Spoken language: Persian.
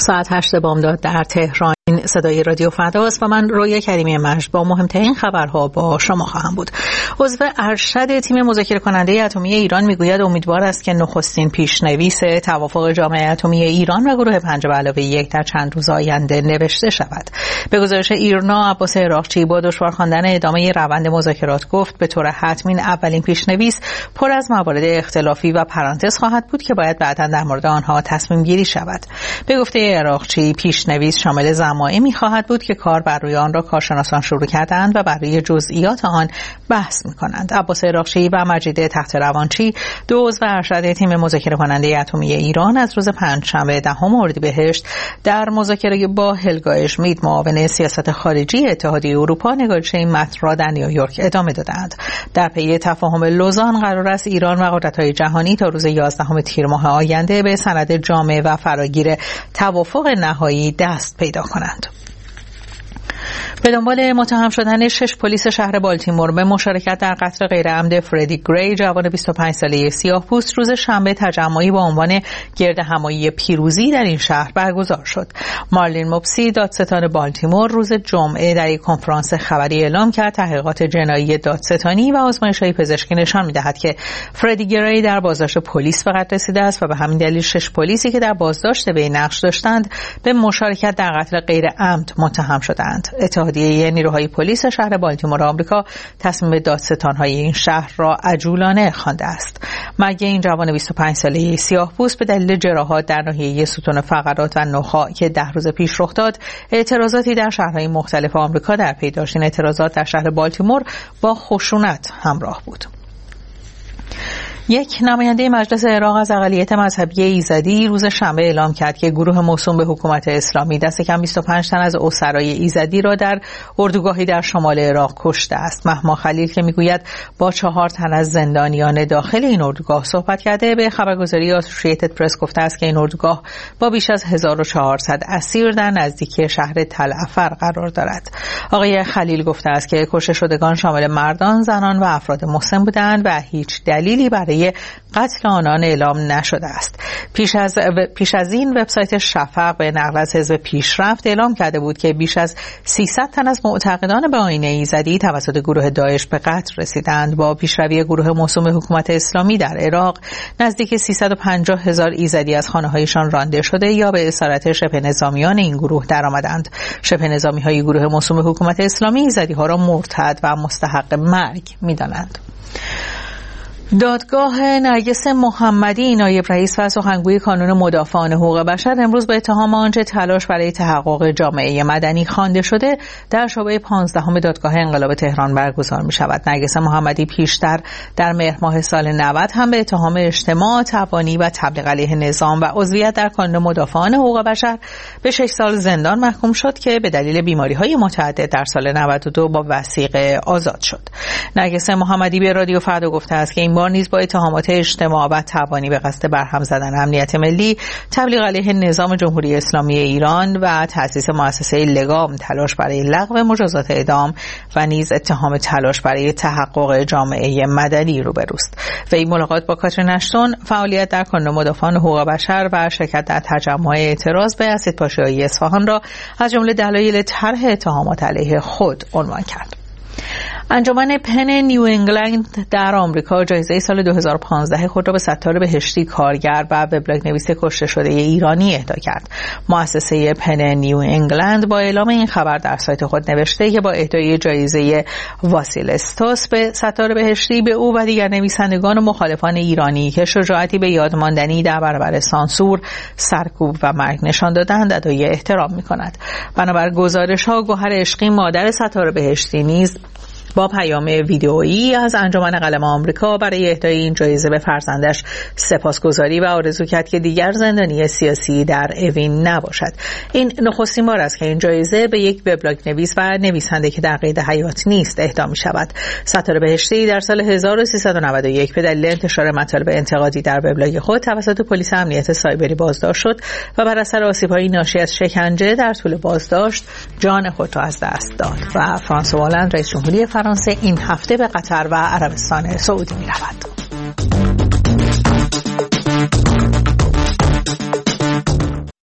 ساعت 8 بامداد در تهران. صدای رادیو فداست و من رویا کریمی مجد با مهمترین خبرها با شما خواهم بود. عضو ارشد تیم مذاکره کننده اتمی ایران میگوید امیدوار است که نخستین پیشنویس توافق جامعه اتمی ایران و گروه 5+1 در چند روز آینده نوشته شود. به گزارش ایرنا، عباس عراقچی با دشوار خواندن ادامه روند مذاکرات گفت به طور حتمی اولین پیشنویس پر از موارد اختلافی و پرانتز خواهد بود که باید بعداً در مورد آنها تصمیم گیری شود. به گفته عراقچی، پیشنویس شامل زمامی خواهد بود که کار بر روی آن را کارشناسان شروع کردند و بر روی جزئیات آن بحث می‌کنند. عباس عراقچی و مجید تخت روانچی، دو عضو ارشد تیم مذاکره کننده اتمی ایران، از روز پنجشنبه 10 اردیبهشت در مذاکره با هلگا اشمیت، معاون سیاست خارجی اتحادیه اروپا، نگارش این متن را در نیویورک ادامه دادند. در پی تفاهم لوزان قرار است ایران و قدرت‌های جهانی تا روز 11 تیر ماه آینده به سند جامع و فراگیر توافق نهایی دست پیدا کنند. به دنبال متهم شدن 6 پلیس شهر بالتیمور به مشارکت در قتل غیرعمد فردی گری، جوان 25 ساله سیاه‌پوست، روز شنبه تجمعی با عنوان گردهمایی پیروزی در این شهر برگزار شد. مارلین موپسی، دادستان بالتیمور، روز جمعه در یک کنفرانس خبری اعلام کرد تحقیقات جنایی دادستانی و آزمایش‌های پزشکی نشان می‌دهد که فردی گری در بازداشت پلیس به قتل رسیده است و به همین دلیل 6 پلیسی که در بازداشت وی نقش داشتند به مشارکت در قتل غیرعمد متهم شدند. اتحادیه نیروهای پلیس شهر بالتیمور آمریکا تصمیم دادستان‌های این شهر را عجولانه خوانده است. مرگ این جوان 25 ساله سیاه‌پوست به دلیل جراحات در ناحیه ستون فقرات و نخاع که 10 روز پیش رخ داد، اعتراضاتی در شهرهای مختلف آمریکا در پی داشت. این اعتراضات در شهر بالتیمور با خشونت همراه بود. یک نماینده مجلس عراق از اقلیت مذهبی ایزدی روز شنبه اعلام کرد که گروه موسوم به حکومت اسلامی دست کم 25 تن از اسرای ایزدی را در اردوگاهی در شمال عراق کشته است. مهما خلیل که میگوید با 4 تن از زندانیان داخل این اردوگاه صحبت کرده، به خبرگزاری اسوسییتد پرس گفته است که این اردوگاه با بیش از 1400 اسیر در نزدیکی شهر تل افر قرار دارد. آقای خلیل گفته است که کشته شدگان شامل مردان، زنان و افراد مسن بودند و هیچ دلیلی برای قتل آنان اعلام نشده است. پیش از این وبسایت شفق به نقل از حزب پیشرفت اعلام کرده بود که بیش از 300 تن از معتقدان به آیین ایزدی توسط گروه داعش به قتل رسیدند. با پیشروی گروه موسوم به حکومت اسلامی در عراق، نزدیک 350,000 ایزدی از خانه‌هایشان رانده شده یا به اسارت شبه نظامیان این گروه درآمدند. شبه نظامی‌های گروه موسوم به حکومت اسلامی ایزدی‌ها را مرتد و مستحق مرگ می‌دانند. دادگاه نرگس محمدی، نایب رئیس و سخنگوی کانون مدافعان حقوق بشر، امروز به اتهام آنچه تلاش برای تحقق جامعه مدنی خوانده شده در شعبه 15 دادگاه انقلاب تهران برگزار می شود. نرگس محمدی پیشتر در مهر ماه سال 90 هم به اتهام اجتماع، تبانی و تبلیغ علیه نظام و عضویت در کانون مدافعان حقوق بشر به 6 سال زندان محکوم شد که به دلیل بیماری‌های متعدد در سال 92 با وثیقه آزاد شد. نرگس محمدی به رادیو فردا گفته است که این بار نیز با اتهامات اجتماع و تبانی به قصد برهم زدن امنیت ملی، تبلیغ علیه نظام جمهوری اسلامی ایران و تأسیس مؤسسه لگام، تلاش برای لغو مجازات اعدام و نیز اتهام تلاش برای تحقق جامعه مدنی روبروست. و این ملاقات با کاترین اشتون، فعالیت در کانون مدافعان حقوق بشر و شرکت در تجمع اعتراض به اسیدپاشی‌های اصفهان را از جمله دلایل طرح اتهامات علیه خود عنوان کرد. انجمن پن نیو انگلند در آمریکا جایزه سال 2015 خود را به ستار بهشتی، کارگر و وبلاگ نویس کشته شده ایرانی اهدا کرد. مؤسسه پن نیو انگلند با اعلام این خبر در سایت خود نوشته که با اهدای جایزه واسیل استوس به ستار بهشتی به او و دیگر نویسندگان و مخالفان ایرانی که شجاعتی به یادماندنی در برابر سانسور، سرکوب و مرگ نشان دادند ادای احترام می‌کند. بنابر گزارش‌ها، گوهر عشقی، مادر ستار بهشتی، نیز با پیام ویدئویی از انجمن قلم آمریکا برای اهدای این جایزه به فرزندش سپاسگزاری و آرزو کرد که دیگر زندانی سیاسی در اوین نباشد. این نخستین بار است که این جایزه به یک وبلاگ نویس و نویسنده که در قید حیات نیست اهدا می شود. ستاره بهشتی در سال 1391 به دلیل انتشار مطالب انتقادی در وبلاگ خود توسط پلیس امنیت سایبری بازداشت شد و بر اثر آسیب‌های ناشی از شکنجه در طول بازداشت جان خود را از دست داد. و فرانسوا هلند، رئیس جمهوری فرانسه، این هفته به قطر و عربستان سعودی می رود.